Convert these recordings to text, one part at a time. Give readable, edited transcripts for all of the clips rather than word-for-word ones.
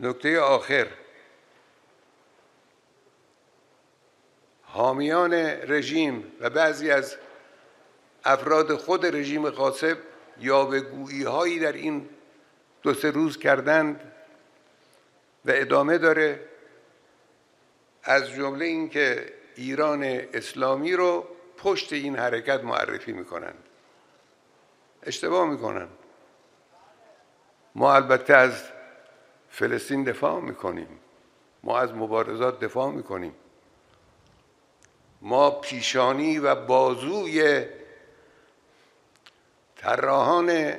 نکته آخر، حامیان رژیم و بعضی از افراد خود رژیم غاصب یاوه‌گویی‌هایی در این 2-3 روز کردند و ادامه داره، از جمله اینکه ایران اسلامی رو پشت این حرکت معرفی میکنن. اشتباه میکنن. ما البته از فلسطین دفاع میکنیم، ما از مبارزات دفاع میکنیم، ما پیشانی و بازوی طراحان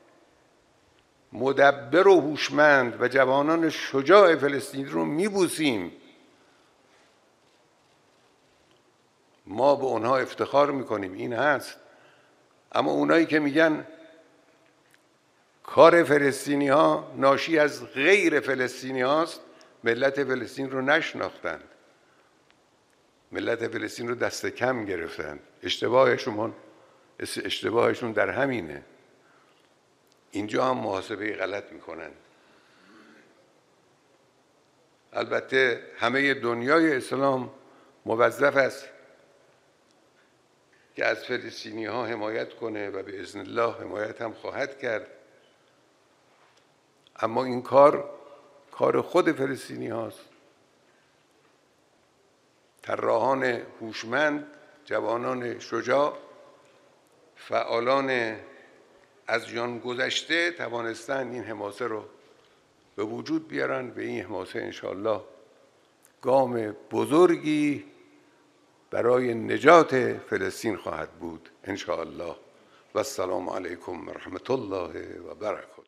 مدبر و هوشمند و جوانان شجاع فلسطین رو میبوسیم. ما به اونها افتخار میکنیم، این هست. اما اونایی که میگن کار فلسطینی ها ناشی از غیر فلسطینی هاست، ملت فلسطین رو نشناختند، ملت فلسطین رو دست کم گرفتند. اشتباهشون در همینه. اینجا هم محاسبه غلط میکنن. البته همه دنیای اسلام موظف است که از فلسطینی ها حمایت کنه و به اذن الله حمایت هم خواهد کرد. اما این کار خود فلسطینی هاست. طراحان هوشمند، جوانان شجاع، فعالان از جان گذشته توانستند این حماسه رو به وجود بیارن. به این حماسه انشاءالله گام بزرگی برای نجات فلسطین خواهد بود انشاءالله. و السلام علیکم و رحمت الله و برکاته.